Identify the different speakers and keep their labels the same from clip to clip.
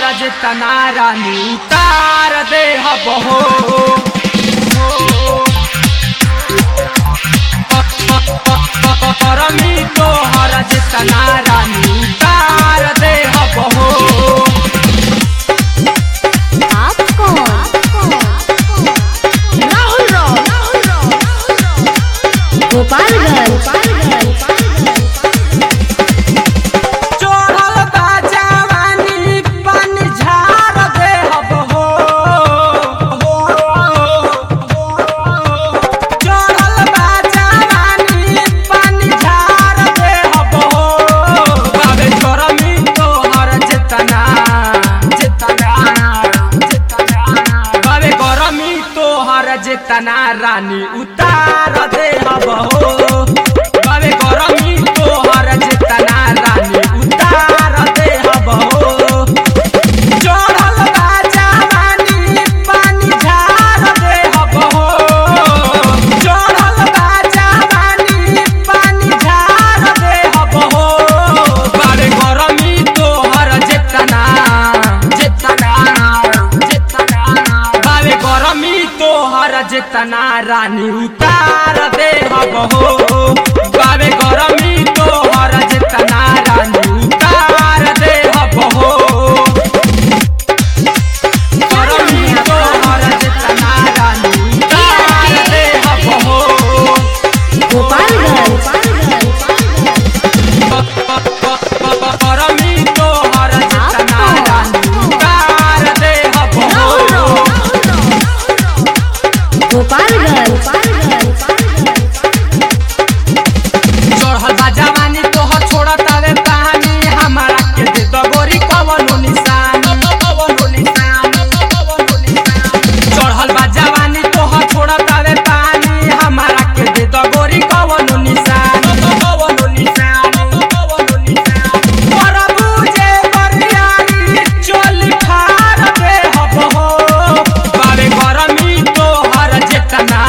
Speaker 1: जितना रानी उतार दे हो करमी तोहर जितना रानी उतार दे हो।
Speaker 2: आप कौन? गोपालगंज।
Speaker 1: जितना रानी उतार दे हो बाबे गरमी तोहर जितना रानी उतार दे हो। चढ़ल बा जवानी पानी झार दे हो चढ़ल बा जवानी पानी झार दे हो बाबे गरमी तोहर जितना बाबे गरमी तोहर जितना रानी उतार दे हो बाबे गरमी तोहर जितना रानी उतार दे हो। गरमी तोहर जितना रानी उतार दे हो।
Speaker 2: गोपालगंज।
Speaker 1: गरमी तोहर जितना रानी उतार दे हो।
Speaker 2: गोपालगंज।
Speaker 1: चढ़ल बा जवानी तोहर छोड़त आवे कहानी हमारा के दे दो गोरी कवनो निशान। चढ़ल बा जवानी तोहर छोड़त आवे कहानी हमारा के दे दो गोरी कवनो निशान। परबुजे बरियारी चोली फार दे हो बाबे गरमी तोहर जितना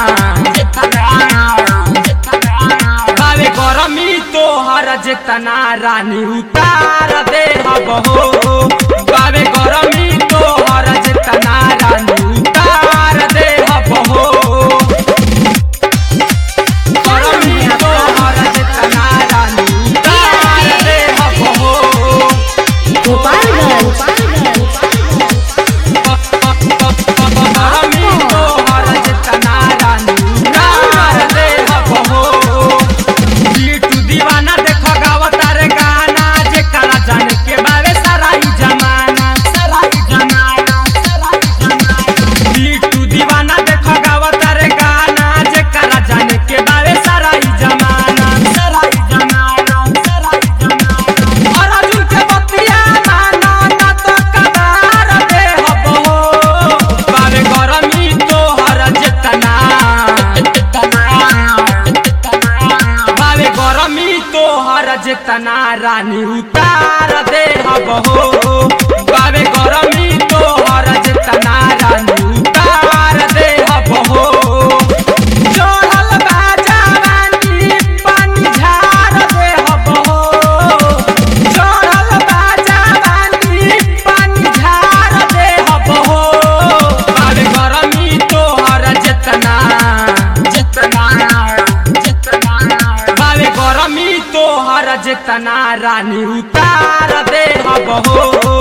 Speaker 1: बाबे गरमी तोहर जितना रानी उतार दे हो बाबे गरमी तोहर जितना रानी उतार दे हो। गरमी तोहर जितना रानी उतार दे हो।
Speaker 2: गोपालगंज।
Speaker 1: गरमी तोहर जितना रानी उतार दे हो। बिट्टू दीवाना देख गावत रे गाना जेकरा जाने के बारे सराई जमाना। बिट्टू दीवाना देख गावत रे गाना जेकरा जाने के बारे सराई जमाना। और अर्जुन के बतिया माना ना तो कबार दे हो बाबे गरमी तोहर जितना बाबे गरमी तोहर जितना रानी उतार दे हो बाबे गरमी तोहर जितना रानी उतार दे हो। चढ़ल बा जवानी पानी झार दे हो चढ़ल बा जवानी पानी झार दे हो बाबे गरमी तोहर जितना बाबे गरमी तोहर जितना रानी उतार दे हो।